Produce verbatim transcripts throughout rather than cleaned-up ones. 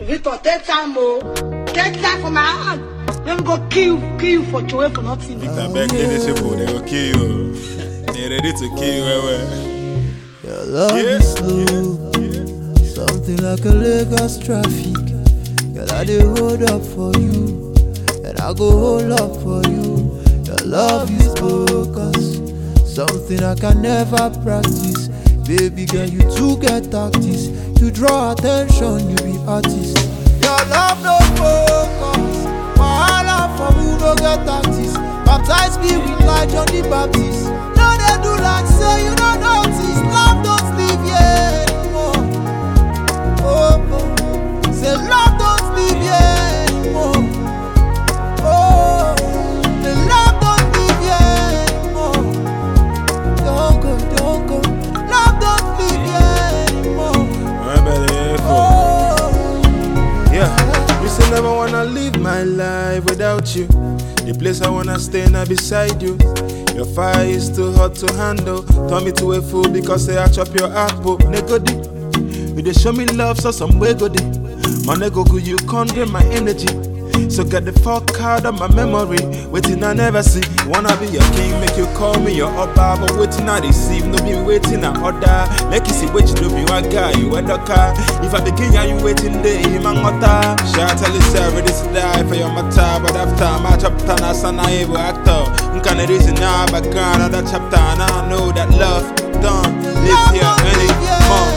Victor, take time, oh. Take time for my hand. Let me go kill, kill you for two for nothing. Victor, back in the simple, they will kill you. They're ready to kill you. Your love Yeah. is slow, something like a Lagos traffic. Girl, I dey hold up for you, and I go hold up for you. Your love is focus, something I can never practice. Baby girl, you too get tactics. You draw attention, you be artist. Your love no focus, wahala for who no get tactics. Baptize me with light John the Baptist. No they do like say you don't notice. Love don't sleep yet anymore. Oh, oh. Say love don't sleep yet anymore. Oh, the love don't sleep yet anymore. Don't go, don't go. Love don't sleep yet anymore. Oh, yeah, you say never wanna live my life without you. The place I wanna stay now beside you. Your fire is too hot to handle. Turn me to a fool because say I chop your apple. Nego di, you dey show me love so some way go di. My nego go you conquer my energy. So get the fuck out of my memory. Waiting I never see. Wanna be your king, make you call me your upper. But waiting I receive, no be waiting I order. Make you see what you do, be one guy, you a car. If I begin ya, you waiting day, man ngota. Shout tell yourself ready to die for your matter. But after my chapter, na sana able actor. Nkana reason now background of that chapter. And I know that love don't live here anymore.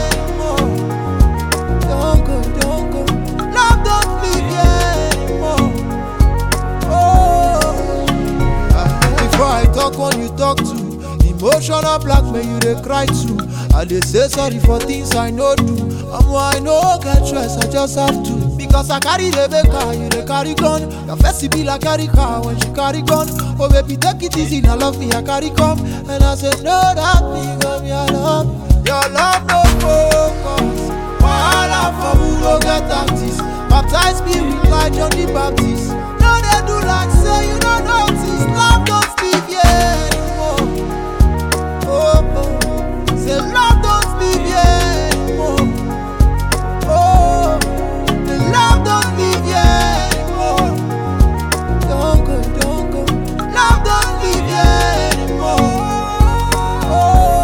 don't go, don't go. Love don't sleep yet anymore. Oh, before I talk, when you talk to emotional blackmail, you dey cry too. I dey say sorry for things I no do. I'm why I no get stress, I just have to. Because I carry the car, you dey carry gun. Your face be like carry car when she carry gun. Oh baby, take it easy, now love me, I carry come. And I said no, that me, come your love. Your love no focus. Wahala for who no get tactics. Baptize me with light John the Baptist. No they do like say you don't notice. Love don't sleep yet anymore. Oh, oh. Say love don't sleep yet anymore. Oh, the love don't sleep yet anymore. Don't go, don't go. Love don't sleep yet anymore. Oh,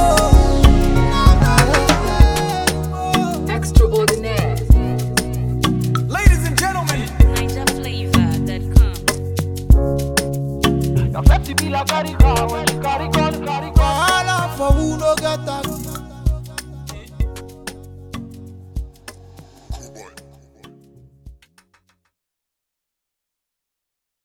Extraordinaire. Ladies and gentlemen, Niger flavor dot com. your face be like carry car when you carry gun.